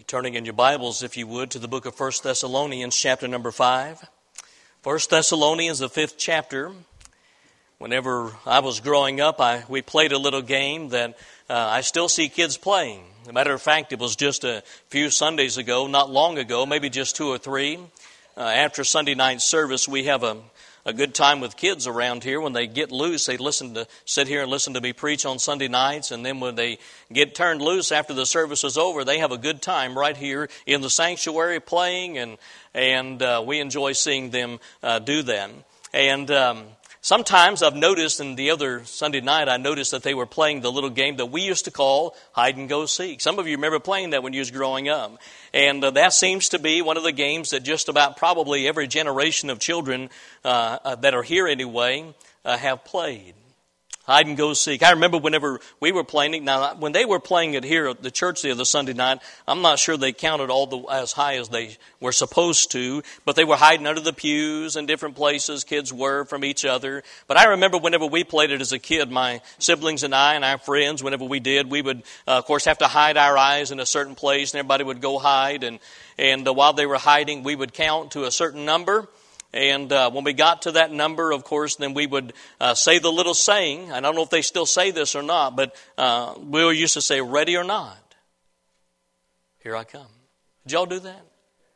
Turning in your Bibles, if you would, to the book of 1 Thessalonians, chapter number 5. 1 Thessalonians, the 5th chapter. Whenever I was growing up, we played a little game that I still see kids playing. As a matter of fact, it was just a few Sundays ago, not long ago, maybe just 2 or 3. After Sunday night service, we have a good time with kids around here. When they get loose, they sit here and listen to me preach on Sunday nights. And then when they get turned loose after the service is over, they have a good time right here in the sanctuary playing. And we enjoy seeing them do that. And sometimes I've noticed, and the other Sunday night, I noticed that they were playing the little game that we used to call hide and go seek. Some of you remember playing that when you was growing up. And that seems to be one of the games that just about probably every generation of children that are here anyway have played. Hide and go seek. I remember whenever we were playing it. Now, when they were playing it here at the church the other Sunday night, I'm not sure they counted as high as they were supposed to, but they were hiding under the pews and different places kids were from each other. But I remember whenever we played it as a kid, my siblings and I and our friends, whenever we did, we would, of course, have to hide our eyes in a certain place, and everybody would go hide. And while they were hiding, we would count to a certain number. And when we got to that number, of course, then we would say the little saying. I don't know if they still say this or not, but we used to say, ready or not, here I come. Did y'all do that?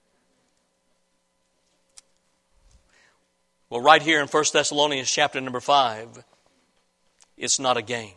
Well, right here in 1 Thessalonians chapter number 5, it's not a game.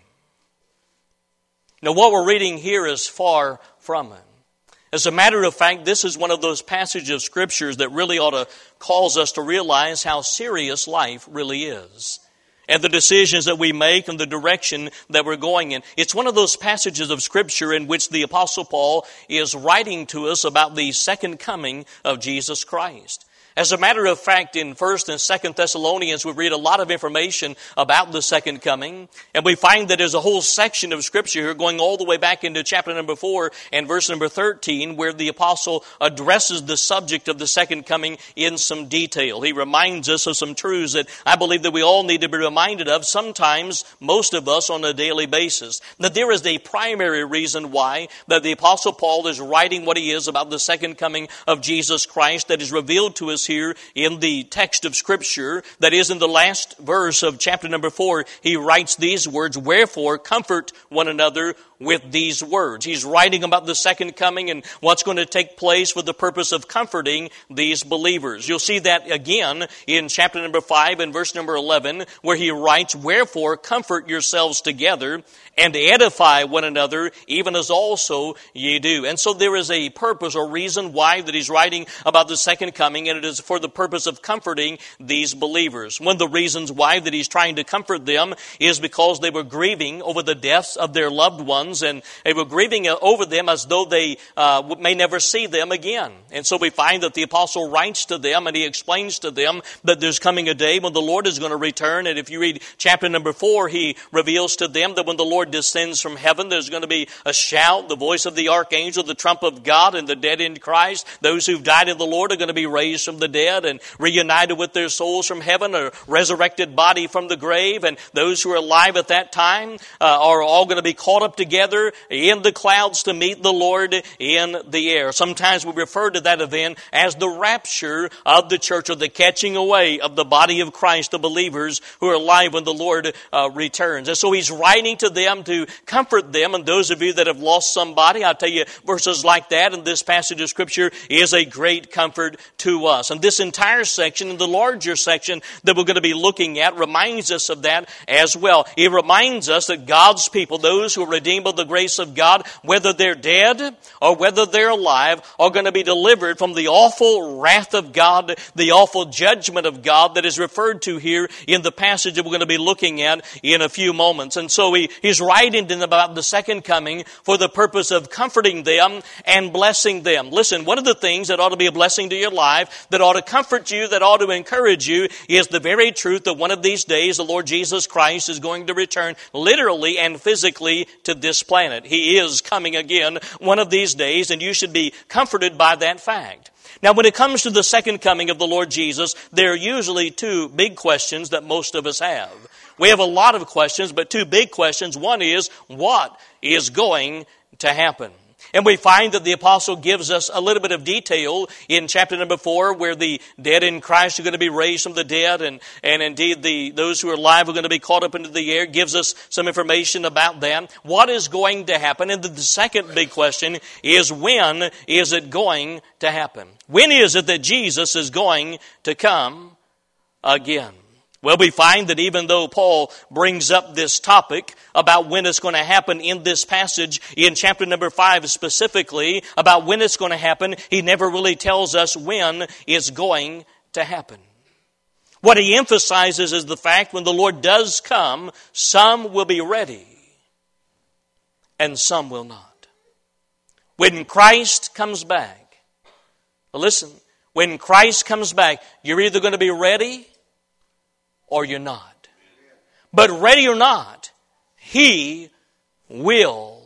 Now, what we're reading here is far from it. As a matter of fact, this is one of those passages of Scriptures that really ought to cause us to realize how serious life really is, and the decisions that we make and the direction that we're going in. It's one of those passages of Scripture in which the Apostle Paul is writing to us about the second coming of Jesus Christ. As a matter of fact, in 1 and 2 Thessalonians, we read a lot of information about the second coming. And we find that there's a whole section of Scripture here going all the way back into chapter number 4 and verse number 13, where the apostle addresses the subject of the second coming in some detail. He reminds us of some truths that I believe that we all need to be reminded of, sometimes, most of us, on a daily basis. That there is a primary reason why that the apostle Paul is writing what he is about the second coming of Jesus Christ that is revealed to us here in the text of Scripture. That is, in the last verse of chapter number 4, he writes these words, "Wherefore comfort one another with these words." He's writing about the second coming and what's going to take place for the purpose of comforting these believers. You'll see that again in chapter number 5 and verse number 11, where he writes, "Wherefore comfort yourselves together and edify one another, even as also ye do." And so there is a purpose or reason why that he's writing about the second coming, and it is for the purpose of comforting these believers. One of the reasons why that he's trying to comfort them is because they were grieving over the deaths of their loved ones, and they were grieving over them as though they may never see them again. And so we find that the apostle writes to them and he explains to them that there's coming a day when the Lord is going to return. And if you read chapter number 4, he reveals to them that when the Lord descends from heaven, there's going to be a shout, the voice of the archangel, the trump of God, and the dead in Christ, those who've died in the Lord, are going to be raised from the dead and reunited with their souls from heaven, a resurrected body from the grave. And those who are alive at that time are all going to be caught up together in the clouds to meet the Lord in the air. Sometimes we refer to that event as the rapture of the church, or the catching away of the body of Christ, the believers who are alive when the Lord returns. And so he's writing to them to comfort them. And those of you that have lost somebody, I'll tell you, verses like that in this passage of Scripture is a great comfort to us. And this entire section, and the larger section that we're going to be looking at, reminds us of that as well. It reminds us that God's people, those who are redeemed by the grace of God, whether they're dead or whether they're alive, are going to be delivered from the awful wrath of God, the awful judgment of God that is referred to here in the passage that we're going to be looking at in a few moments. And so he's writing to them about the second coming for the purpose of comforting them and blessing them. Listen, one of the things that ought to be a blessing to your life, that ought to comfort you, that ought to encourage you, is the very truth that one of these days the Lord Jesus Christ is going to return literally and physically to this planet. He is coming again one of these days, and you should be comforted by that fact. Now, when it comes to the second coming of the Lord Jesus, there are usually two big questions that most of us have. We have a lot of questions, but two big questions. One is, what is going to happen? And we find that the apostle gives us a little bit of detail in chapter number 4, where the dead in Christ are going to be raised from the dead, and indeed those who are alive are going to be caught up into the air. Gives us some information about them. What is going to happen? And the second big question is, when is it going to happen? When is it that Jesus is going to come again? Well, we find that even though Paul brings up this topic about when it's going to happen in this passage, in chapter number 5 specifically, about when it's going to happen, he never really tells us when it's going to happen. What he emphasizes is the fact when the Lord does come, some will be ready and some will not. When Christ comes back, listen, when Christ comes back, you're either going to be ready or you're not. But ready or not, He will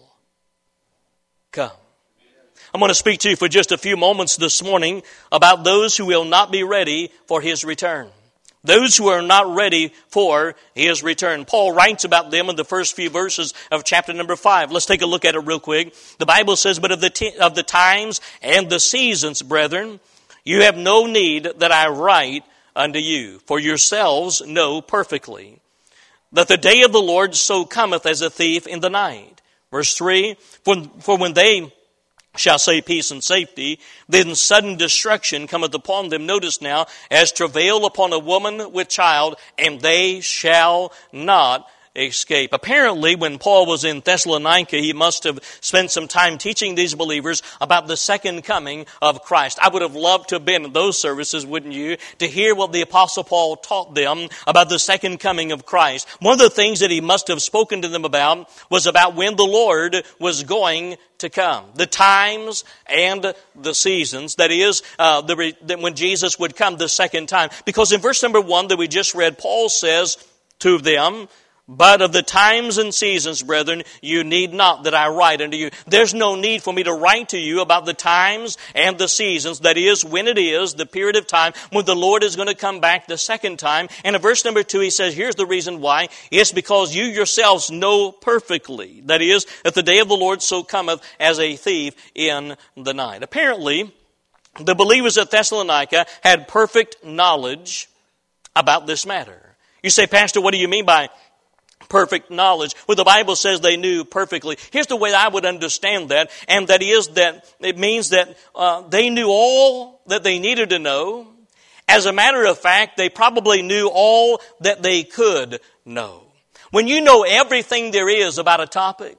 come. I'm going to speak to you for just a few moments this morning about those who will not be ready for His return. Those who are not ready for His return. Paul writes about them in the first few verses of chapter number 5. Let's take a look at it real quick. The Bible says, "But of the times and the seasons, brethren, you have no need that I write unto you, for yourselves know perfectly that the day of the Lord so cometh as a thief in the night." Verse 3, For when they shall say peace and safety, then sudden destruction cometh upon them. Notice now, as travail upon a woman with child, and they shall not escape. Apparently, when Paul was in Thessalonica, he must have spent some time teaching these believers about the second coming of Christ. I would have loved to have been in those services, wouldn't you, to hear what the Apostle Paul taught them about the second coming of Christ. One of the things that he must have spoken to them about was about when the Lord was going to come. The times and the seasons, that is, when Jesus would come the second time. Because in verse number 1 that we just read, Paul says to them, "But of the times and seasons, brethren, you need not that I write unto you." There's no need for me to write to you about the times and the seasons. That is, when it is, the period of time when the Lord is going to come back the second time. And in verse number 2, he says, here's the reason why. It's because you yourselves know perfectly. That is, that the day of the Lord so cometh as a thief in the night. Apparently, the believers at Thessalonica had perfect knowledge about this matter. You say, "Pastor, what do you mean by perfect knowledge?" Well, the Bible says they knew perfectly. Here's the way I would understand that, and that is that it means that they knew all that they needed to know. As a matter of fact, they probably knew all that they could know. When you know everything there is about a topic,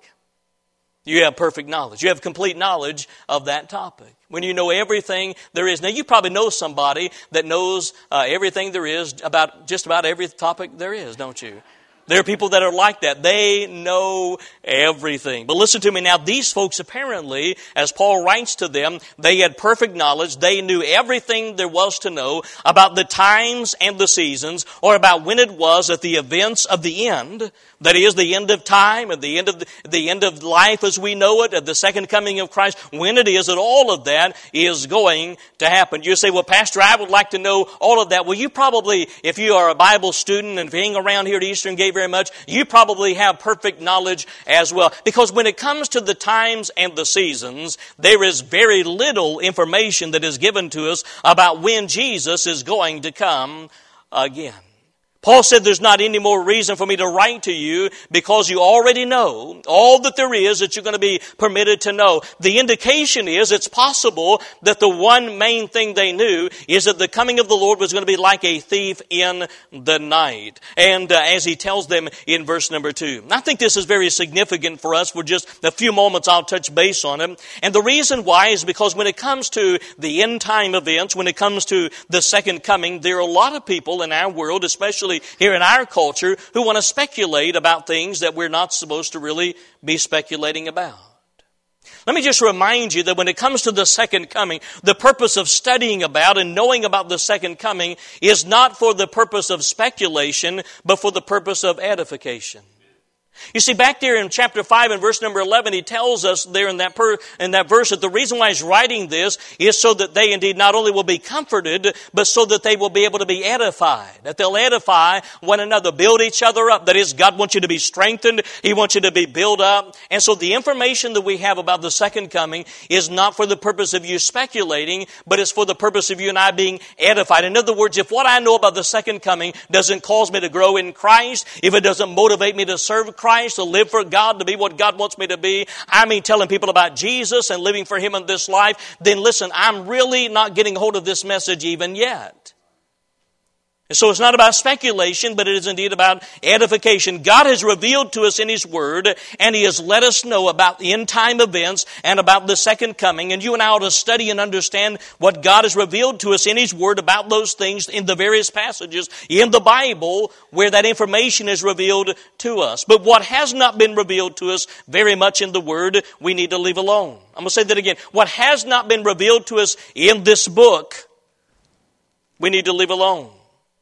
you have perfect knowledge. You have complete knowledge of that topic. When you know everything there is. Now, you probably know somebody that knows everything there is about just about every topic there is, don't you? There are people that are like that. They know everything. But listen to me now. These folks apparently, as Paul writes to them, they had perfect knowledge. They knew everything there was to know about the times and the seasons, or about when it was that the events of the end, that is, the end of time and the end of life as we know it, at the second coming of Christ, when it is that all of that is going to happen. You say, "Well, Pastor, I would like to know all of that." Well, you probably, if you are a Bible student and if you hang around here at Eastern Gate very much, you probably have perfect knowledge as well. Because when it comes to the times and the seasons, there is very little information that is given to us about when Jesus is going to come again. Paul said there's not any more reason for me to write to you because you already know all that there is that you're going to be permitted to know. The indication is it's possible that the one main thing they knew is that the coming of the Lord was going to be like a thief in the night. And as he tells them in verse number 2. I think this is very significant for us. For just a few moments I'll touch base on it. And the reason why is because when it comes to the end time events, when it comes to the second coming, there are a lot of people in our world, especially here in our culture, who want to speculate about things that we're not supposed to really be speculating about. Let me just remind you that when it comes to the second coming, the purpose of studying about and knowing about the second coming is not for the purpose of speculation, but for the purpose of edification. You see, back there in chapter 5 and verse number 11, he tells us there in that verse that the reason why he's writing this is so that they indeed not only will be comforted, but so that they will be able to be edified. That they'll edify one another, build each other up. That is, God wants you to be strengthened. He wants you to be built up. And so the information that we have about the second coming is not for the purpose of you speculating, but it's for the purpose of you and I being edified. In other words, if what I know about the second coming doesn't cause me to grow in Christ, if it doesn't motivate me to serve Christ, to live for God, to be what God wants me to be, I mean telling people about Jesus and living for Him in this life, then listen, I'm really not getting hold of this message even yet. And so it's not about speculation, but it is indeed about edification. God has revealed to us in His Word, and He has let us know about the end-time events and about the second coming. And you and I ought to study and understand what God has revealed to us in His Word about those things in the various passages in the Bible where that information is revealed to us. But what has not been revealed to us very much in the Word, we need to leave alone. I'm going to say that again. What has not been revealed to us in this book, we need to leave alone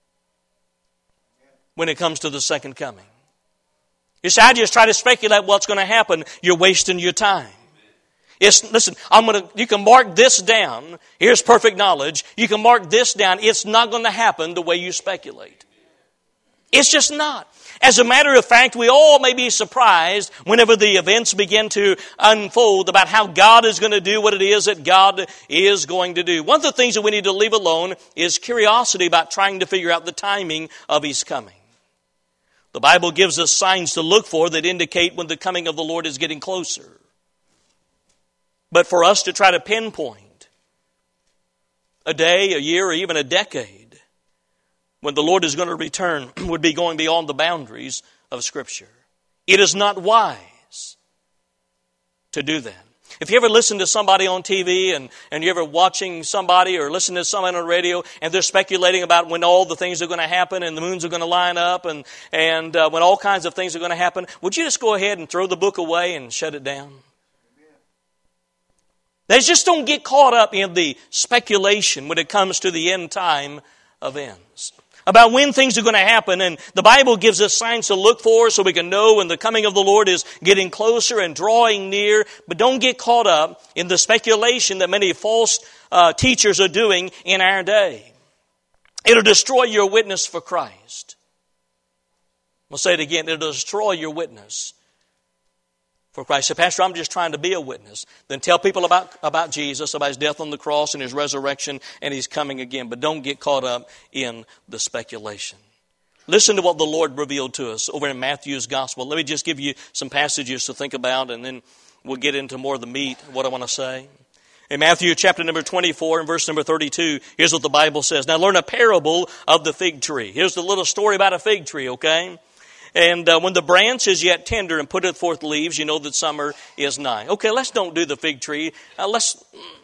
when it comes to the second coming. You see, I just try to speculate what's going to happen. You're wasting your time. Listen, you can mark this down. Here's perfect knowledge. You can mark this down. It's not going to happen the way you speculate. It's just not. As a matter of fact, we all may be surprised whenever the events begin to unfold about how God is going to do what it is that God is going to do. One of the things that we need to leave alone is curiosity about trying to figure out the timing of His coming. The Bible gives us signs to look for that indicate when the coming of the Lord is getting closer. But for us to try to pinpoint a day, a year, or even a decade when the Lord is going to return would be going beyond the boundaries of Scripture. It is not wise to do that. If you ever listen to somebody on TV and you're ever watching somebody or listening to somebody on the radio and they're speculating about when all the things are going to happen and the moons are going to line up and when all kinds of things are going to happen, would you just go ahead and throw the book away and shut it down? They just don't get caught up in the speculation when it comes to the end time events. About when things are going to happen, and the Bible gives us signs to look for so we can know when the coming of the Lord is getting closer and drawing near. But don't get caught up in the speculation that many false teachers are doing in our day. It'll destroy your witness for Christ. I'll say it again, it'll destroy your witness for Christ. Say, Pastor, I'm just trying to be a witness. Then tell people about Jesus, about His death on the cross and His resurrection and His coming again. But don't get caught up in the speculation. Listen to what the Lord revealed to us over in Matthew's Gospel. Let me just give you some passages to think about, and then we'll get into more of the meat of what I want to say. In Matthew chapter number 24 and verse number 32, here's what the Bible says. Now learn a parable of the fig tree. Here's the little story about a fig tree, okay? And when the branch is yet tender and putteth forth leaves, you know that summer is nigh. Okay, let's don't do the fig tree. Let's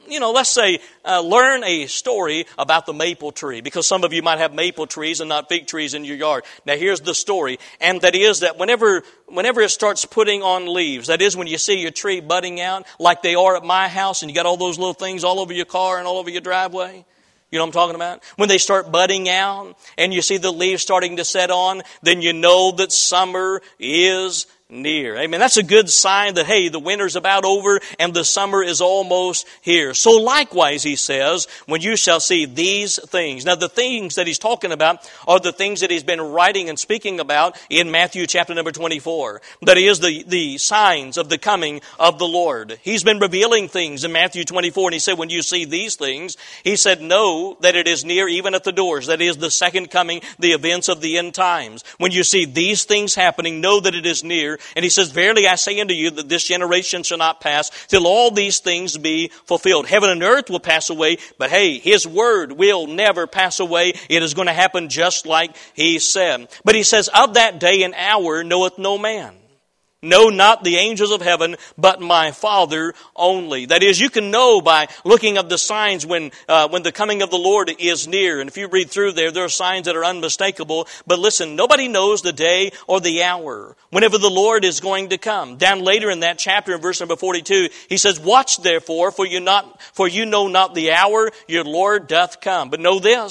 say, learn a story about the maple tree. Because some of you might have maple trees and not fig trees in your yard. Now here's the story. And that is that whenever it starts putting on leaves, that is when you see your tree budding out, like they are at my house, and you got all those little things all over your car and all over your driveway. You know what I'm talking about? When they start budding out and you see the leaves starting to set on, then you know that summer is near. Amen. That's a good sign that, hey, the winter's about over and the summer is almost here. So likewise, he says, when you shall see these things. Now, the things that he's talking about are the things that he's been writing and speaking about in Matthew chapter number 24. That is the signs of the coming of the Lord. He's been revealing things in Matthew 24, and he said, when you see these things, he said, know that it is near even at the doors. That is the second coming, the events of the end times. When you see these things happening, know that it is near. And he says, verily I say unto you that this generation shall not pass till all these things be fulfilled. Heaven and earth will pass away, but hey, His word will never pass away. It is going to happen just like He said. But he says, of that day and hour knoweth no man. No, not the angels of heaven, but my Father only. That is, you can know by looking at the signs when the coming of the Lord is near. And if you read through there are signs that are unmistakable. But listen, nobody knows the day or the hour whenever the Lord is going to come. Down later in that chapter, in verse number 42, he says, watch therefore, for you know not the hour your Lord doth come. But know this,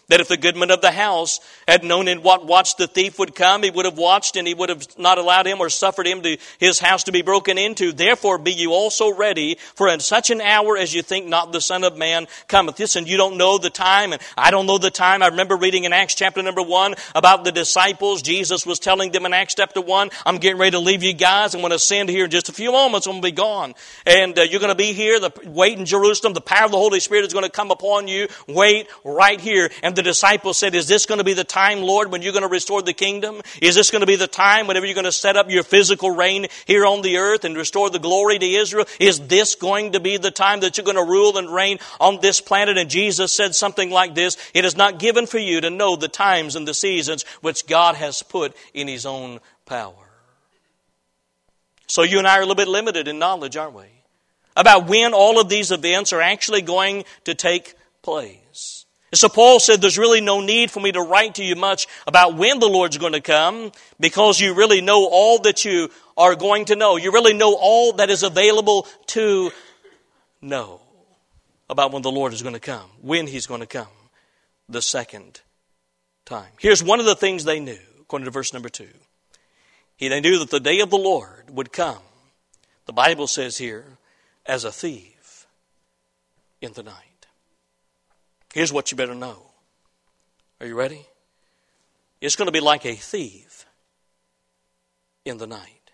That if the goodman of the house had known in what watch the thief would come, he would have watched and he would have not allowed him or suffered him to his house to be broken into. Therefore be you also ready, for in such an hour as you think not the Son of Man cometh. Listen, you don't know the time, and I don't know the time. I remember reading in Acts chapter number 1 about the disciples. Jesus was telling them in Acts chapter 1, I'm getting ready to leave you guys. I'm going to ascend here in just a few moments. I'm going to be gone. And you're going to be here. Wait in Jerusalem. The power of the Holy Spirit is going to come upon you. Wait right here. And the disciples said, is this going to be the time, Lord, when you're going to restore the kingdom? Is this going to be the time whenever you're going to set up your physical reign here on the earth and restore the glory to Israel? Is this going to be the time that you're going to rule and reign on this planet? And Jesus said something like this, it is not given for you to know the times and the seasons which God has put in His own power. So you and I are a little bit limited in knowledge, aren't we? About when all of these events are actually going to take place. So Paul said there's really no need for me to write to you much about when the Lord's going to come, because you really know all that you are going to know. You really know all that is available to know about when the Lord is going to come, when He's going to come the second time. Here's one of the things they knew, according to verse number 2. They knew that the day of the Lord would come, the Bible says here, as a thief in the night. Here's what you better know. Are you ready? It's going to be like a thief in the night.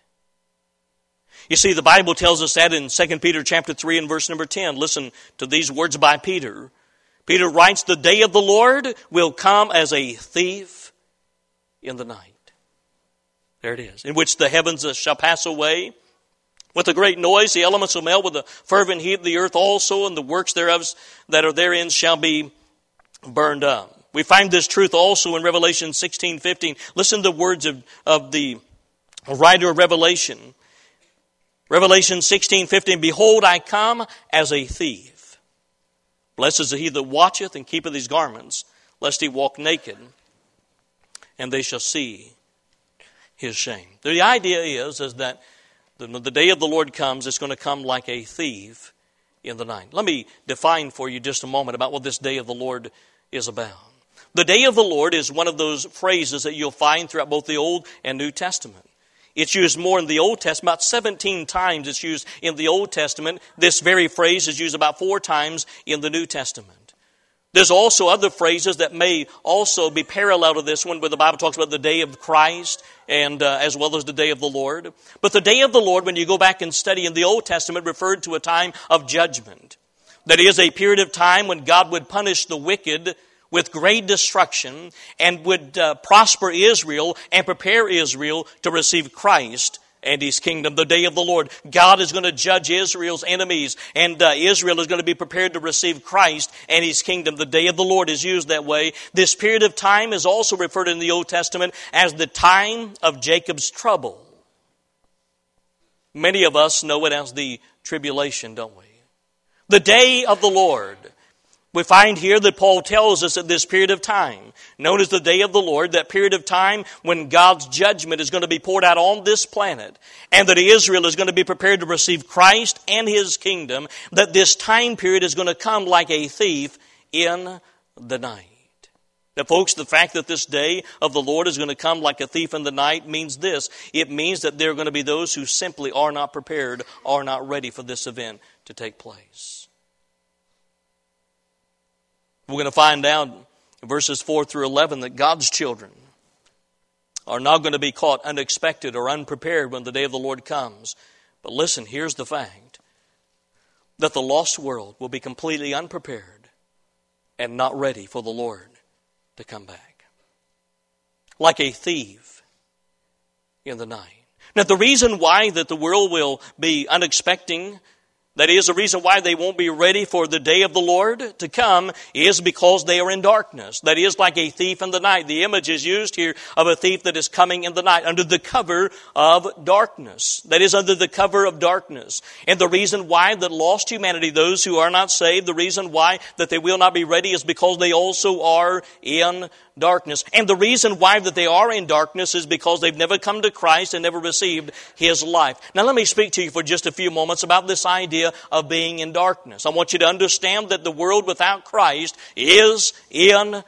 You see, the Bible tells us that in 2 Peter chapter 3 and verse number 10. Listen to these words by Peter. Peter writes, the day of the Lord will come as a thief in the night. There it is. In which the heavens shall pass away with a great noise, the elements will melt with a fervent heat, the earth also, and the works thereof that are therein shall be burned up. We find this truth also in Revelation 16:15. Listen to the words of the writer of Revelation. Revelation 16:15, behold, I come as a thief. Blessed is he that watcheth and keepeth his garments, lest he walk naked, and they shall see his shame. The idea is that when the day of the Lord comes, it's going to come like a thief in the night. Let me define for you just a moment about what this day of the Lord is about. The day of the Lord is one of those phrases that you'll find throughout both the Old and New Testament. It's used more in the Old Testament. About 17 times it's used in the Old Testament. This very phrase is used about 4 times in the New Testament. There's also other phrases that may also be parallel to this one, where the Bible talks about the day of Christ and as well as the day of the Lord. But the day of the Lord, when you go back and study in the Old Testament, referred to a time of judgment. That is a period of time when God would punish the wicked with great destruction and would prosper Israel and prepare Israel to receive Christ and His kingdom. The day of the Lord, God is going to judge Israel's enemies, and Israel is going to be prepared to receive Christ and His kingdom. The day of the Lord is used that way. This period of time is also referred in the Old Testament as the time of Jacob's trouble. Many of us know it as the tribulation, don't we? The day of the Lord. We find here that Paul tells us that this period of time, known as the day of the Lord, that period of time when God's judgment is going to be poured out on this planet, and that Israel is going to be prepared to receive Christ and His kingdom, that this time period is going to come like a thief in the night. Now, folks, the fact that this day of the Lord is going to come like a thief in the night means this. It means that there are going to be those who simply are not prepared, are not ready for this event to take place. We're going to find out in verses 4 through 11 that God's children are not going to be caught unexpected or unprepared when the day of the Lord comes. But listen, here's the fact, that the lost world will be completely unprepared and not ready for the Lord to come back. Like a thief in the night. Now, the reason why that the world will be unexpecting, that is, the reason why they won't be ready for the day of the Lord to come, is because they are in darkness. That is, like a thief in the night. The image is used here of a thief that is coming in the night under the cover of darkness. That is, under the cover of darkness. And the reason why that lost humanity, those who are not saved, the reason why that they will not be ready is because they also are in darkness. And the reason why that they are in darkness is because they've never come to Christ and never received His life. Now let me speak to you for just a few moments about this idea of being in darkness. I want you to understand that the world without Christ is in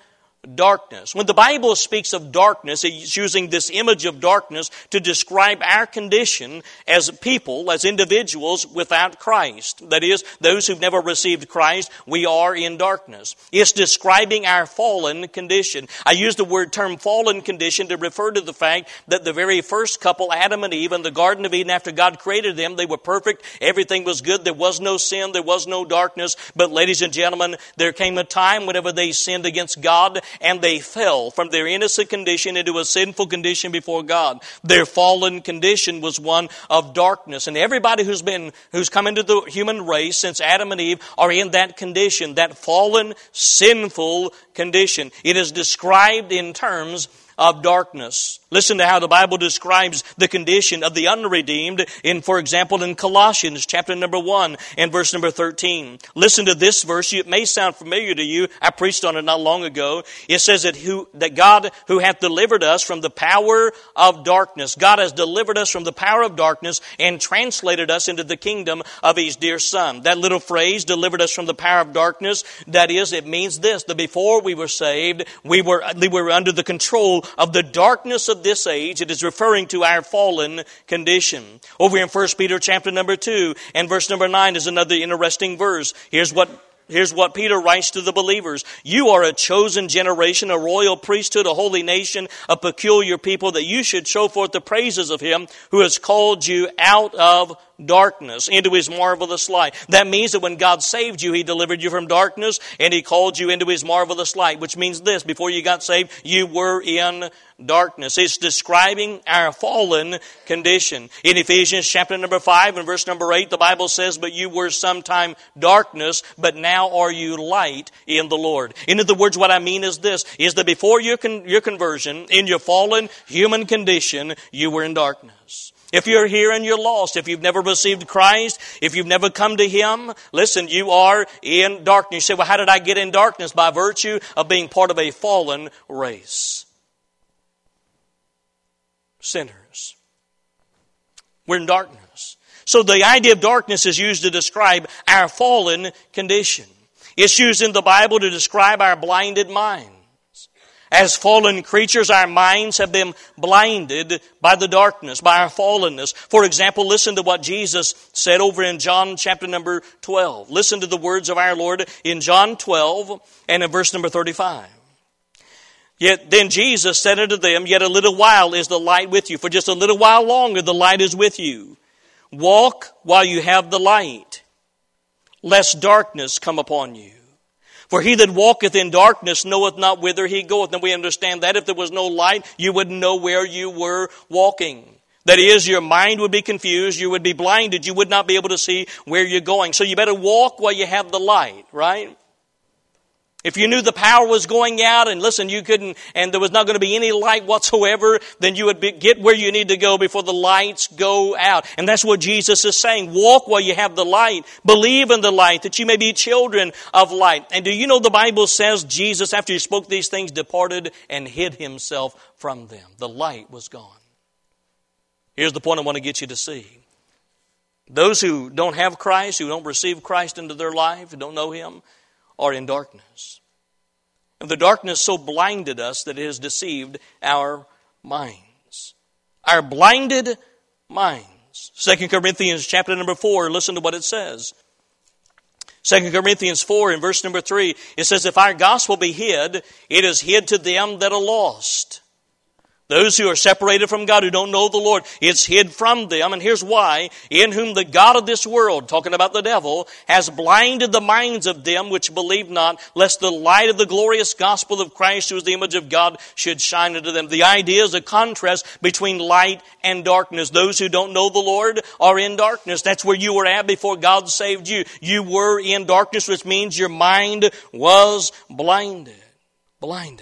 darkness. When the Bible speaks of darkness, it's using this image of darkness to describe our condition as people, as individuals without Christ. That is, those who've never received Christ, we are in darkness. It's describing our fallen condition. I use the term fallen condition to refer to the fact that the very first couple, Adam and Eve, in the Garden of Eden, after God created them, they were perfect. Everything was good. There was no sin. There was no darkness. But ladies and gentlemen, there came a time whenever they sinned against God, and they fell from their innocent condition into a sinful condition before God. Their fallen condition was one of darkness. And everybody who's come into the human race since Adam and Eve are in that condition, that fallen, sinful condition. It is described in terms of darkness. Listen to how the Bible describes the condition of the unredeemed for example, in Colossians chapter number 1 and verse number 13. Listen to this verse. It may sound familiar to you. I preached on it not long ago. It says that God who hath delivered us from the power of darkness. God has delivered us from the power of darkness and translated us into the kingdom of His dear Son. That little phrase, delivered us from the power of darkness, that is, it means this, that before we were saved, we were under the control of the darkness of this age. It is referring to our fallen condition. Over in 1 Peter chapter number 2 and verse number 9 is another interesting verse. Here's what Peter writes to the believers. You are a chosen generation, a royal priesthood, a holy nation, a peculiar people, that you should show forth the praises of Him who has called you out of darkness into His marvelous light. That means that when God saved you, He delivered you from darkness and He called you into His marvelous light, which means this: before you got saved, you were in darkness. It's describing our fallen condition. In Ephesians chapter number 5 and verse number 8, the Bible says, but you were sometime darkness, but now are you light in the Lord. In other words, what I mean is this, is that before your conversion, in your fallen human condition, you were in darkness. If you're here and you're lost, if you've never received Christ, if you've never come to Him, listen, you are in darkness. You say, well, how did I get in darkness? By virtue of being part of a fallen race. Sinners. We're in darkness. So the idea of darkness is used to describe our fallen condition. It's used in the Bible to describe our blinded minds. As fallen creatures, our minds have been blinded by the darkness, by our fallenness. For example, listen to what Jesus said over in John chapter number 12. Listen to the words of our Lord in John 12 and in verse number 35. Yet then Jesus said unto them, yet a little while is the light with you. For just a little while longer the light is with you. Walk while you have the light, lest darkness come upon you. For he that walketh in darkness knoweth not whither he goeth. And we understand that if there was no light, you wouldn't know where you were walking. That is, your mind would be confused, you would be blinded, you would not be able to see where you're going. So you better walk while you have the light, right? If you knew the power was going out and listen, you couldn't, and there was not going to be any light whatsoever, then you would get where you need to go before the lights go out. And that's what Jesus is saying. Walk while you have the light. Believe in the light, that you may be children of light. And do you know the Bible says Jesus, after He spoke these things, departed and hid Himself from them. The light was gone. Here's the point I want to get you to see. Those who don't have Christ, who don't receive Christ into their life, who don't know Him, are in darkness. And the darkness so blinded us that it has deceived our minds. Our blinded minds. 2 Corinthians chapter number 4, listen to what it says. 2 Corinthians 4 in verse number 3, it says, if our gospel be hid, it is hid to them that are lost. Those who are separated from God, who don't know the Lord, it's hid from them. And here's why. In whom the God of this world, talking about the devil, has blinded the minds of them which believe not, lest the light of the glorious gospel of Christ, who is the image of God, should shine unto them. The idea is a contrast between light and darkness. Those who don't know the Lord are in darkness. That's where you were at before God saved you. You were in darkness, which means your mind was blinded. Blinded.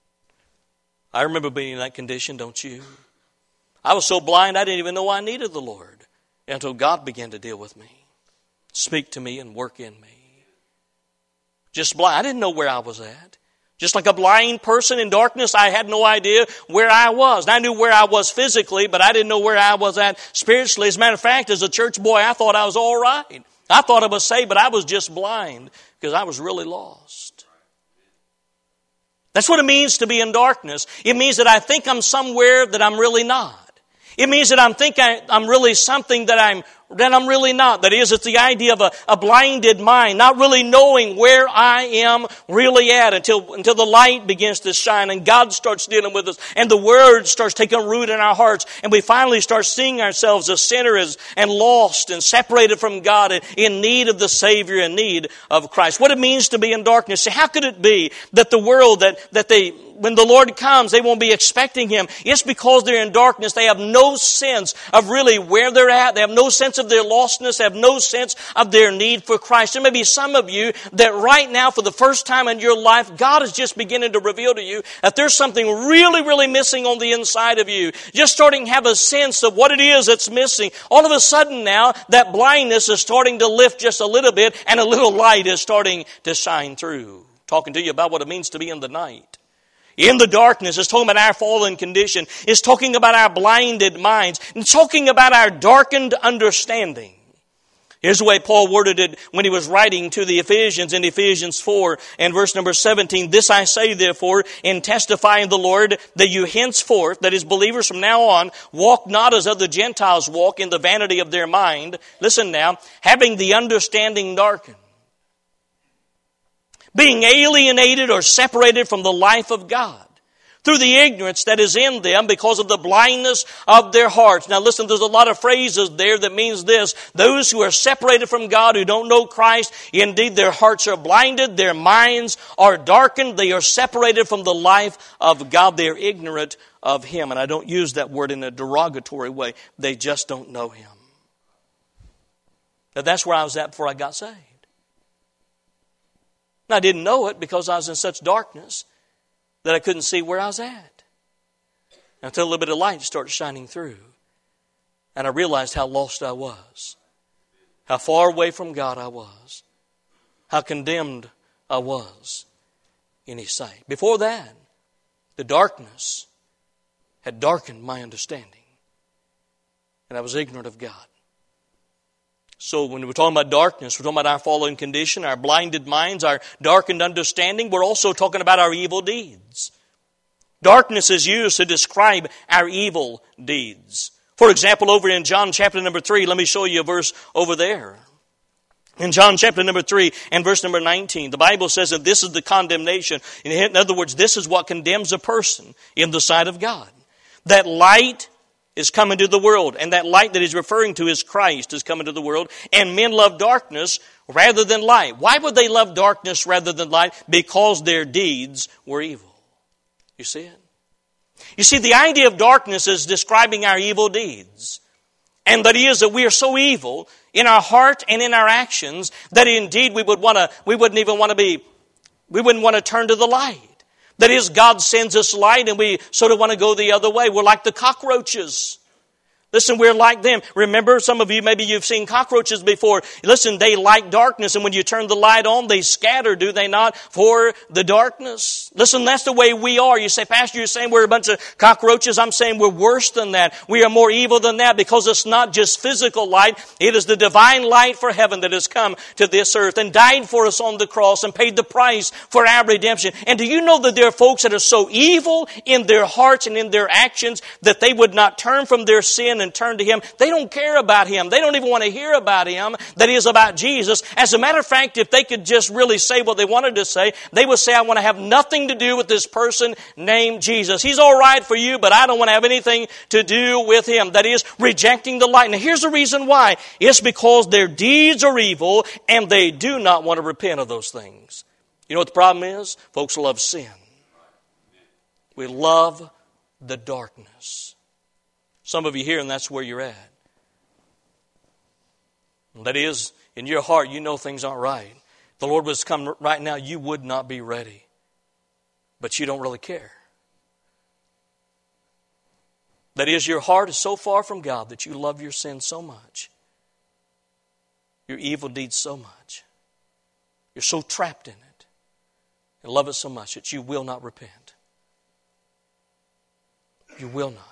I remember being in that condition, don't you? I was so blind I didn't even know I needed the Lord until God began to deal with me, speak to me and work in me. Just blind. I didn't know where I was at. Just like a blind person in darkness, I had no idea where I was. And I knew where I was physically, but I didn't know where I was at spiritually. As a matter of fact, as a church boy, I thought I was all right. I thought I was saved, but I was just blind because I was really lost. That's what it means to be in darkness. It means that I think I'm somewhere that I'm really not. It means that I'm really something that I'm really not. That is, it's the idea of a blinded mind, not really knowing where I am really at until the light begins to shine and God starts dealing with us and the Word starts taking root in our hearts and we finally start seeing ourselves as sinners and lost and separated from God and in need of the Savior, in need of Christ. What it means to be in darkness. See, how could it be that the world, when the Lord comes, they won't be expecting Him? It's because they're in darkness. They have no sense of really where they're at. They have no sense of their lostness. They have no sense of their need for Christ. There may be some of you that right now, for the first time in your life, God is just beginning to reveal to you that there's something really, really missing on the inside of you. Just starting to have a sense of what it is that's missing. All of a sudden now, that blindness is starting to lift just a little bit and a little light is starting to shine through. Talking to you about what it means to be in the night. In the darkness, it's talking about our fallen condition. It's talking about our blinded minds. It's talking about our darkened understanding. Here's the way Paul worded it when he was writing to the Ephesians in Ephesians 4 and verse number 17. This I say therefore, in testifying the Lord, that you henceforth, that is believers from now on, walk not as other Gentiles walk in the vanity of their mind. Listen now, having the understanding darkened. Being alienated or separated from the life of God through the ignorance that is in them because of the blindness of their hearts. Now listen, there's a lot of phrases there that means this. Those who are separated from God, who don't know Christ, indeed their hearts are blinded, their minds are darkened, they are separated from the life of God. They are ignorant of Him. And I don't use that word in a derogatory way. They just don't know Him. Now that's where I was at before I got saved. And I didn't know it because I was in such darkness that I couldn't see where I was at. Until a little bit of light started shining through. And I realized how lost I was. How far away from God I was. How condemned I was in His sight. Before that, the darkness had darkened my understanding. And I was ignorant of God. So when we're talking about darkness, we're talking about our fallen condition, our blinded minds, our darkened understanding. We're also talking about our evil deeds. Darkness is used to describe our evil deeds. For example, over in John chapter number 3, let me show you a verse over there. In John chapter number 3 and verse number 19, the Bible says that this is the condemnation. In other words, this is what condemns a person in the sight of God. That light is coming to the world, and that light that he's referring to is Christ is coming to the world, and men love darkness rather than light. Why would they love darkness rather than light? Because their deeds were evil. You see it? You see, the idea of darkness is describing our evil deeds. And that is that we are so evil in our heart and in our actions that indeed we wouldn't want to turn to the light. That is, God sends us light and we sort of want to go the other way. We're like the cockroaches. Listen, we're like them. Remember, some of you, maybe you've seen cockroaches before. Listen, they like darkness, and when you turn the light on, they scatter, do they not, for the darkness? Listen, that's the way we are. You say, Pastor, you're saying we're a bunch of cockroaches. I'm saying we're worse than that. We are more evil than that because it's not just physical light. It is the divine light for heaven that has come to this earth and died for us on the cross and paid the price for our redemption. And do you know that there are folks that are so evil in their hearts and in their actions that they would not turn from their sin and turn to Him? They don't care about Him. They don't even want to hear about Him. That is about Jesus. As a matter of fact, if they could just really say what they wanted to say, they would say, I want to have nothing to do with this person named Jesus. He's all right for you, but I don't want to have anything to do with Him. That is rejecting the light. Now here's the reason why. It's because their deeds are evil and they do not want to repent of those things. You know what the problem is? Folks love sin. We love the darkness. Some of you here, and that's where you're at. That is, in your heart, you know things aren't right. If the Lord was to come right now, you would not be ready. But you don't really care. That is, your heart is so far from God that you love your sin so much. Your evil deeds so much. You're so trapped in it. And love it so much that you will not repent. You will not.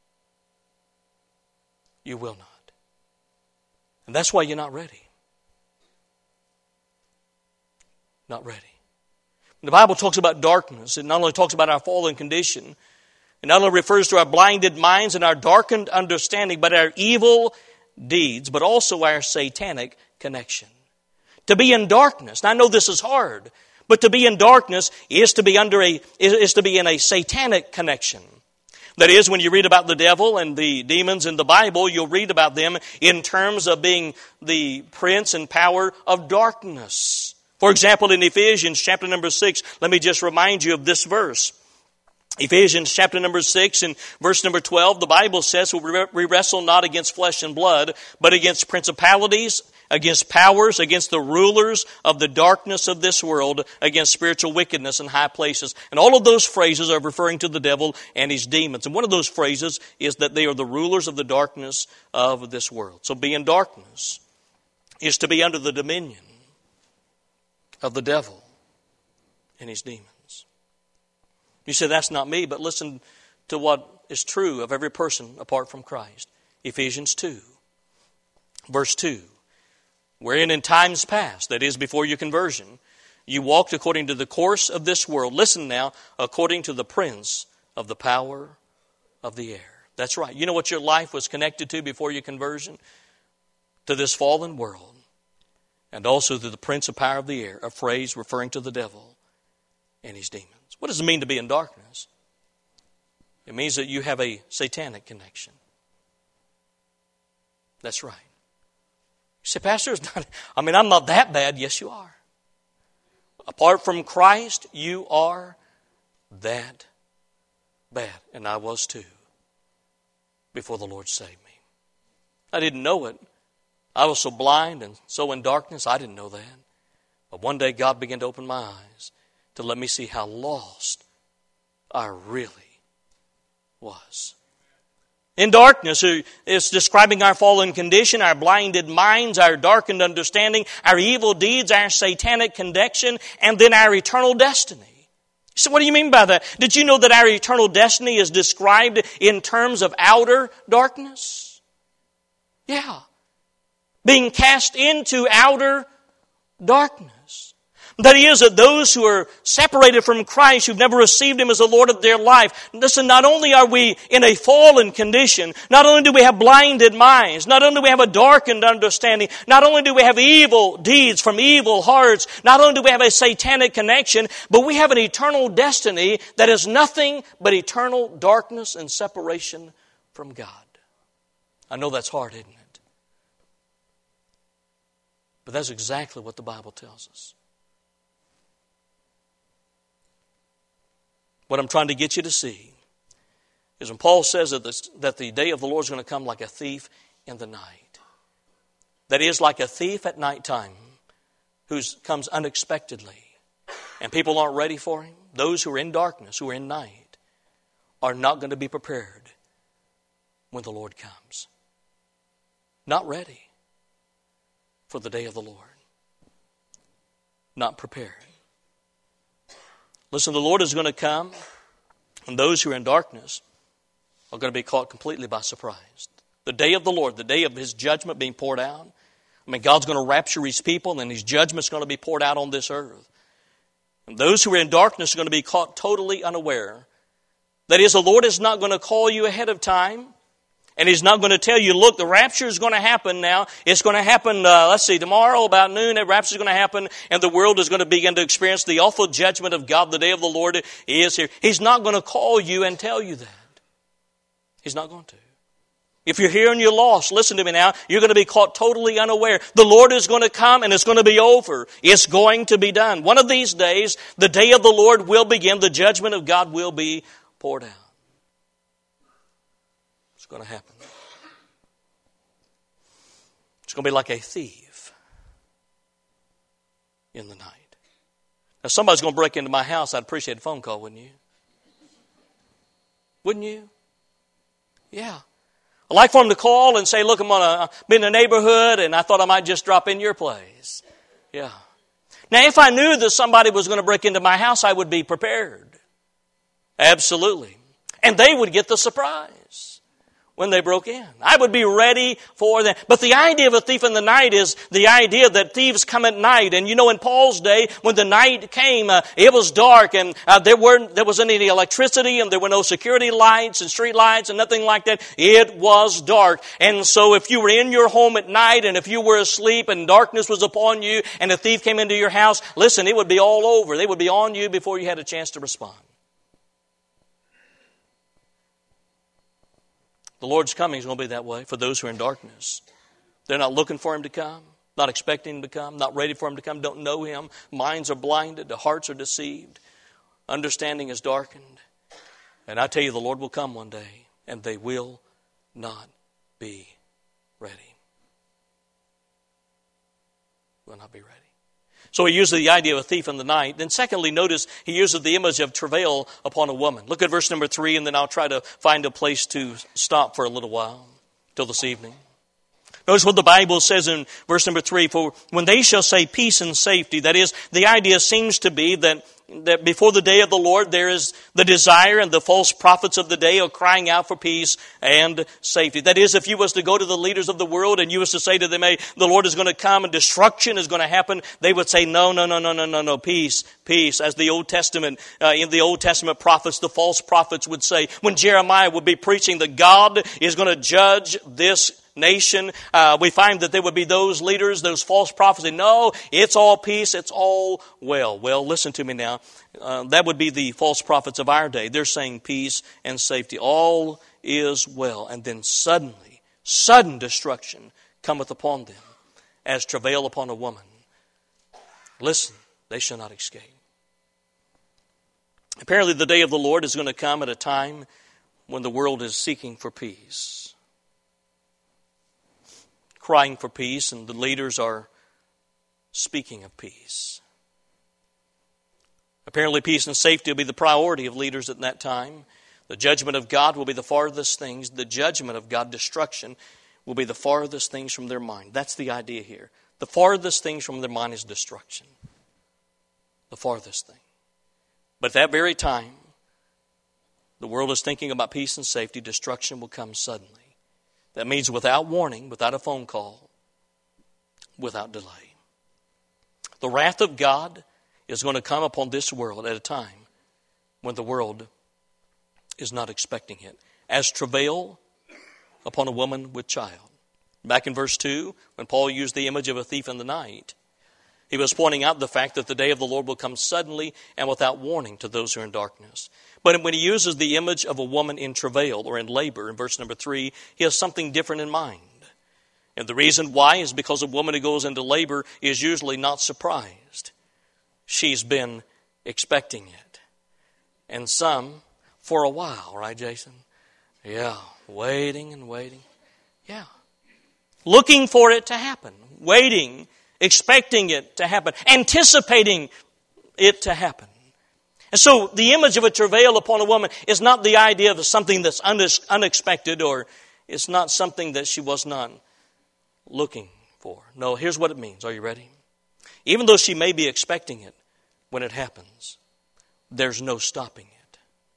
You will not. And that's why you're not ready. Not ready. The Bible talks about darkness. It not only talks about our fallen condition, it not only refers to our blinded minds and our darkened understanding, but our evil deeds, but also our satanic connection. To be in darkness. Now I know this is hard, but to be in darkness is to be in a satanic connection. That is, when you read about the devil and the demons in the Bible, you'll read about them in terms of being the prince and power of darkness. For example, in Ephesians chapter number 6, let me just remind you of this verse. Ephesians chapter number 6 and verse number 12, the Bible says, we wrestle not against flesh and blood, but against principalities, against powers, against the rulers of the darkness of this world, against spiritual wickedness in high places. And all of those phrases are referring to the devil and his demons. And one of those phrases is that they are the rulers of the darkness of this world. So be in darkness is to be under the dominion of the devil and his demons. You say, that's not me, but listen to what is true of every person apart from Christ. Ephesians 2, verse 2. Wherein in times past, that is before your conversion, you walked according to the course of this world. Listen now, according to the prince of the power of the air. That's right. You know what your life was connected to before your conversion? To this fallen world. And also to the prince of power of the air, a phrase referring to the devil and his demons. What does it mean to be in darkness? It means that you have a satanic connection. That's right. You say, Pastor, I'm not that bad. Yes, you are. Apart from Christ, you are that bad. And I was too, before the Lord saved me. I didn't know it. I was so blind and so in darkness, I didn't know that. But one day God began to open my eyes to let me see how lost I really was. In darkness is describing our fallen condition, our blinded minds, our darkened understanding, our evil deeds, our satanic connection, and then our eternal destiny. So what do you mean by that? Did you know that our eternal destiny is described in terms of outer darkness? Yeah. Being cast into outer darkness. That is, that those who are separated from Christ, who've never received Him as the Lord of their life, listen, not only are we in a fallen condition, not only do we have blinded minds, not only do we have a darkened understanding, not only do we have evil deeds from evil hearts, not only do we have a satanic connection, but we have an eternal destiny that is nothing but eternal darkness and separation from God. I know that's hard, isn't it? But that's exactly what the Bible tells us. What I'm trying to get you to see is when Paul says that the day of the Lord is going to come like a thief in the night. That is, like a thief at nighttime who comes unexpectedly and people aren't ready for him. Those who are in darkness, who are in night, are not going to be prepared when the Lord comes. Not ready for the day of the Lord. Not prepared. Listen, the Lord is going to come, and those who are in darkness are going to be caught completely by surprise. The day of the Lord, the day of His judgment being poured out. God's going to rapture His people, and His judgment's going to be poured out on this earth. And those who are in darkness are going to be caught totally unaware. That is, the Lord is not going to call you ahead of time. And He's not going to tell you, look, the rapture is going to happen now. It's going to happen, tomorrow about noon, the rapture is going to happen, and the world is going to begin to experience the awful judgment of God. The day of the Lord is here. He's not going to call you and tell you that. He's not going to. If you're here and you're lost, listen to me now, you're going to be caught totally unaware. The Lord is going to come and it's going to be over. It's going to be done. One of these days, the day of the Lord will begin. The judgment of God will be poured out. Going to happen. It's going to be like a thief in the night. Now, somebody's going to break into my house. I'd appreciate a phone call, wouldn't you? Wouldn't you? Yeah. I'd like for them to call and say, look, I'm going to be in the neighborhood, and I thought I might just drop in your place. Yeah. Now, if I knew that somebody was going to break into my house, I would be prepared. Absolutely. And they would get the surprise. when they broke in. I would be ready for them. But the idea of a thief in the night is the idea that thieves come at night. And you know, in Paul's day, when the night came, it was dark and there wasn't any electricity and there were no security lights and street lights and nothing like that. It was dark. And so if you were in your home at night and if you were asleep and darkness was upon you and a thief came into your house, listen, it would be all over. They would be on you before you had a chance to respond. The Lord's coming is going to be that way for those who are in darkness. They're not looking for Him to come, not expecting Him to come, not ready for Him to come, don't know Him. Minds are blinded, the hearts are deceived, understanding is darkened. And I tell you, the Lord will come one day, and they will not be ready. Will not be ready. So he uses the idea of a thief in the night. Then secondly, notice he uses the image of travail upon a woman. Look at verse number 3, and then I'll try to find a place to stop for a little while, till this evening. Notice what the Bible says in verse number 3, for when they shall say peace and safety, that is, the idea seems to be that before the day of the Lord, there is the desire, and the false prophets of the day are crying out for peace and safety. That is, if you was to go to the leaders of the world and you was to say to them, hey, the Lord is going to come and destruction is going to happen, they would say, no, peace. As the Old Testament, in the Old Testament prophets, the false prophets would say, when Jeremiah would be preaching that God is going to judge this nation, we find that there would be those leaders, those false prophets, say, no, it's all peace, it's all well. Well, listen to me now. That would be the false prophets of our day. They're saying peace and safety. All is well. And then sudden destruction cometh upon them as travail upon a woman. Listen, they shall not escape. Apparently the day of the Lord is going to come at a time when the world is seeking for peace, crying for peace, and the leaders are speaking of peace. Apparently peace and safety will be the priority of leaders at that time. The judgment of God will be the farthest things. The judgment of God, destruction, will be the farthest things from their mind. That's the idea here. The farthest things from their mind is destruction. The farthest thing. But at that very time, the world is thinking about peace and safety. Destruction will come suddenly. That means without warning, without a phone call, without delay. The wrath of God is going to come upon this world at a time when the world is not expecting it. As travail upon a woman with child. Back in verse 2, when Paul used the image of a thief in the night, he was pointing out the fact that the day of the Lord will come suddenly and without warning to those who are in darkness. But when he uses the image of a woman in travail or in labor in verse number 3, he has something different in mind. And the reason why is because a woman who goes into labor is usually not surprised. She's been expecting it. And some for a while, right, Jason? Yeah, waiting and waiting. Yeah. Looking for it to happen. Waiting, expecting it to happen. Anticipating it to happen. And so the image of a travail upon a woman is not the idea of something that's unexpected, or it's not something that she was not looking for. No, here's what it means. Are you ready? Even though she may be expecting it when it happens, there's no stopping it.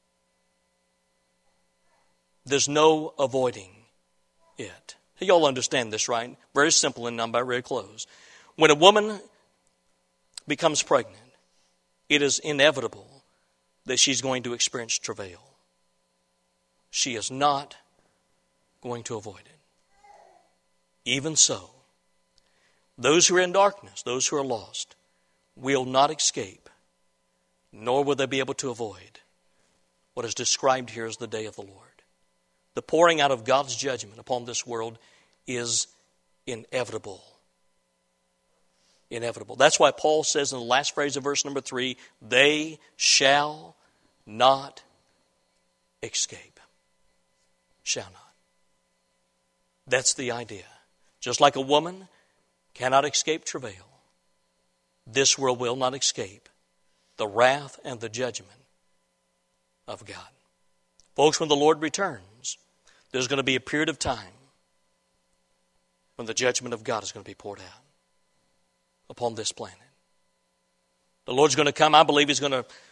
There's no avoiding it. You all understand this, right? Very simple, and I'm about ready to close. When a woman becomes pregnant, it is inevitable that she's going to experience travail. She is not going to avoid it. Even so, those who are in darkness, those who are lost, will not escape, nor will they be able to avoid what is described here as the day of the Lord. The pouring out of God's judgment upon this world is inevitable. Inevitable. That's why Paul says in the last phrase of verse number 3, they shall not escape. Shall not. That's the idea. Just like a woman cannot escape travail, this world will not escape the wrath and the judgment of God. Folks, when the Lord returns, there's going to be a period of time when the judgment of God is going to be poured out upon this planet. The Lord's going to come. I believe He's going to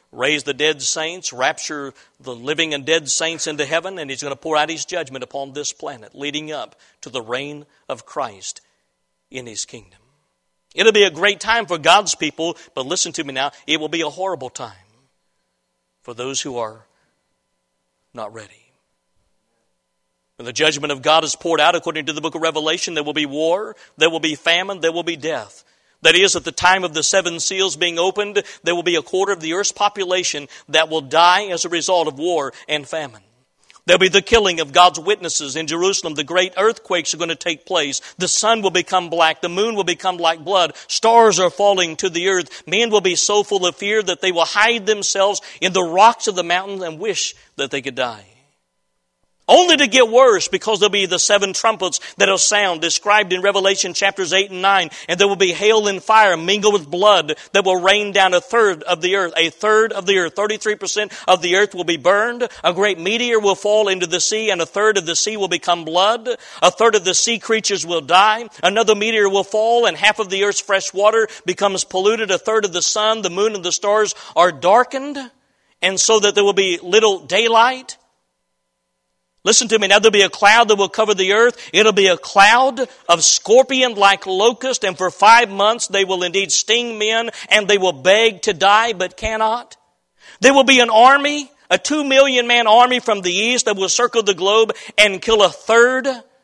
raise the dead saints, rapture the living and dead saints into heaven, and He's going to pour out His judgment upon this planet, leading up to the reign of Christ in His kingdom. It'll be a great time for God's people, but listen to me now, it will be a horrible time for those who are not ready. When the judgment of God is poured out, according to the book of Revelation, there will be war, there will be famine, there will be death. That is, at the time of the 7 seals being opened, there will be a quarter of the earth's population that will die as a result of war and famine. There'll be the killing of God's witnesses in Jerusalem. The great earthquakes are going to take place. The sun will become black. The moon will become like blood. Stars are falling to the earth. Men will be so full of fear that they will hide themselves in the rocks of the mountains and wish that they could die. Only to get worse, because there'll be the 7 trumpets that'll sound, described in Revelation chapters 8 and 9. And there will be hail and fire mingled with blood that will rain down a third of the earth. A third of the earth. 33% of the earth will be burned. A great meteor will fall into the sea, and a third of the sea will become blood. A third of the sea creatures will die. Another meteor will fall, and half of the earth's fresh water becomes polluted. A third of the sun, the moon, and the stars are darkened, and so that there will be little daylight. Listen to me. Now there'll be a cloud that will cover the earth. It'll be a cloud of scorpion-like locust, and for 5 months they will indeed sting men, and they will beg to die but cannot. There will be an army, a 2 million man army from the east that will circle the globe and kill a third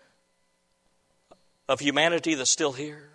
of humanity that's still here.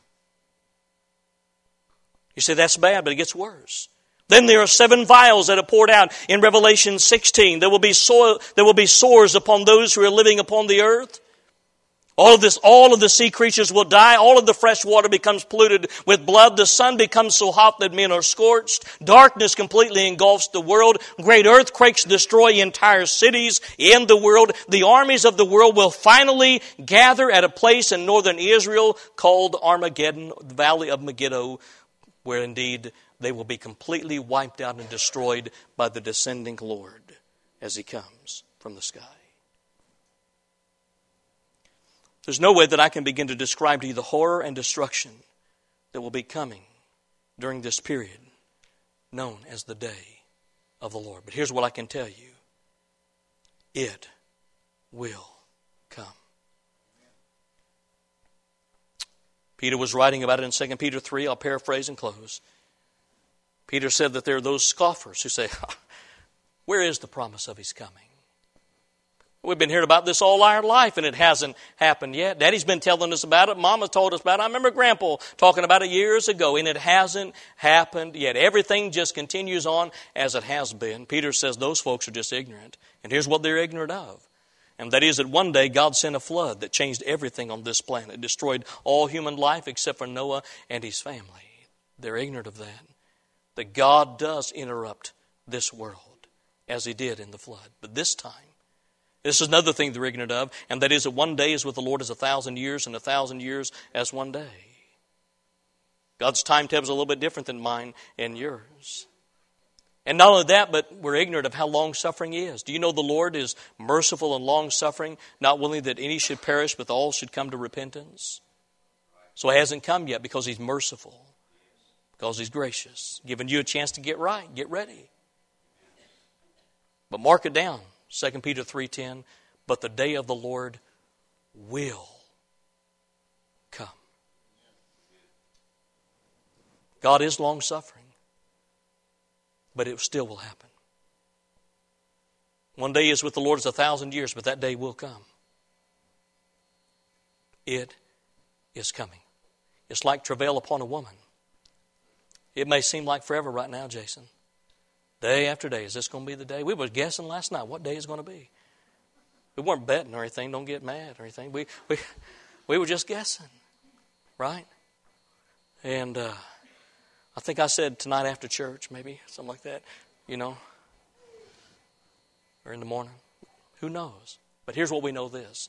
You say that's bad, but it gets worse. Then there are 7 vials that are poured out in Revelation 16. There will be sores upon those who are living upon the earth. All of the sea creatures will die. All of the fresh water becomes polluted with blood. The sun becomes so hot that men are scorched. Darkness completely engulfs the world. Great earthquakes destroy entire cities in the world. The armies of the world will finally gather at a place in northern Israel called Armageddon, the Valley of Megiddo, where indeed they will be completely wiped out and destroyed by the descending Lord as He comes from the sky. There's no way that I can begin to describe to you the horror and destruction that will be coming during this period known as the day of the Lord. But here's what I can tell you. It will come. Peter was writing about it in 2 Peter 3. I'll paraphrase and close. Peter said that there are those scoffers who say, where is the promise of His coming? We've been hearing about this all our life and it hasn't happened yet. Daddy's been telling us about it. Mama told us about it. I remember Grandpa talking about it years ago, and it hasn't happened yet. Everything just continues on as it has been. Peter says those folks are just ignorant. And here's what they're ignorant of. And that is that one day God sent a flood that changed everything on this planet. It destroyed all human life except for Noah and his family. They're ignorant of that. That God does interrupt this world as He did in the flood. But this time, this is another thing they're ignorant of, and that is that one day is with the Lord as 1,000 years, and 1,000 years as one day. God's timetable is a little bit different than mine and yours. And not only that, but we're ignorant of how long-suffering He is. Do you know the Lord is merciful and long-suffering, not willing that any should perish, but all should come to repentance? So He hasn't come yet because He's merciful. Because He's gracious, giving you a chance to get right, get ready. But mark it down, 2 Peter 3:10, but the day of the Lord will come. God is long-suffering, but it still will happen. One day is with the Lord as 1,000 years, but that day will come. It is coming. It's like travail upon a woman. It may seem like forever right now, Jason. Day after day. Is this going to be the day? We were guessing last night what day it's going to be. We weren't betting or anything. Don't get mad or anything. We were just guessing. Right? And I think I said tonight after church, maybe. Something like that. You know. Or in the morning. Who knows? But here's what we know this.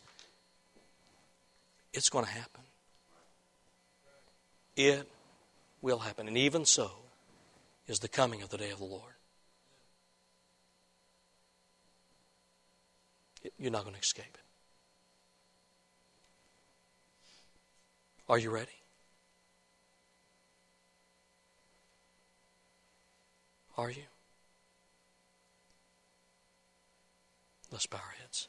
It's going to happen. It will happen. And even so is the coming of the day of the Lord. You're not going to escape it. Are you ready? Are you? Let's bow our heads.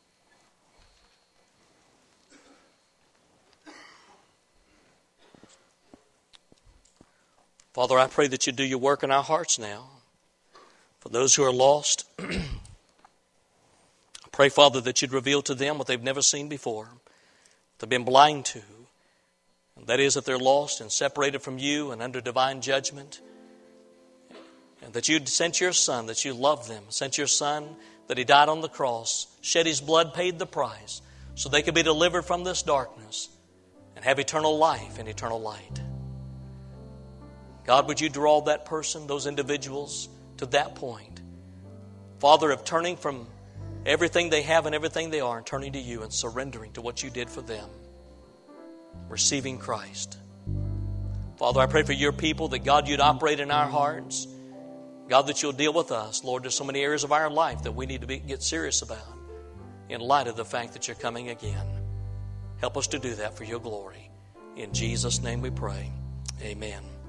Father, I pray that you do your work in our hearts now. For those who are lost, I pray, Father, that you'd reveal to them what they've never seen before, they've been blind to. And that is that they're lost and separated from you and under divine judgment. And that you'd sent your Son, that you loved them, sent your Son, that he died on the cross, shed his blood, paid the price, so they could be delivered from this darkness and have eternal life and eternal light. God, would you draw that person, those individuals, to that point, Father, of turning from everything they have and everything they are and turning to you and surrendering to what you did for them, receiving Christ. Father, I pray for your people that, God, you'd operate in our hearts. God, that you'll deal with us. Lord, there's so many areas of our life that we need to get serious about in light of the fact that you're coming again. Help us to do that for your glory. In Jesus' name we pray. Amen.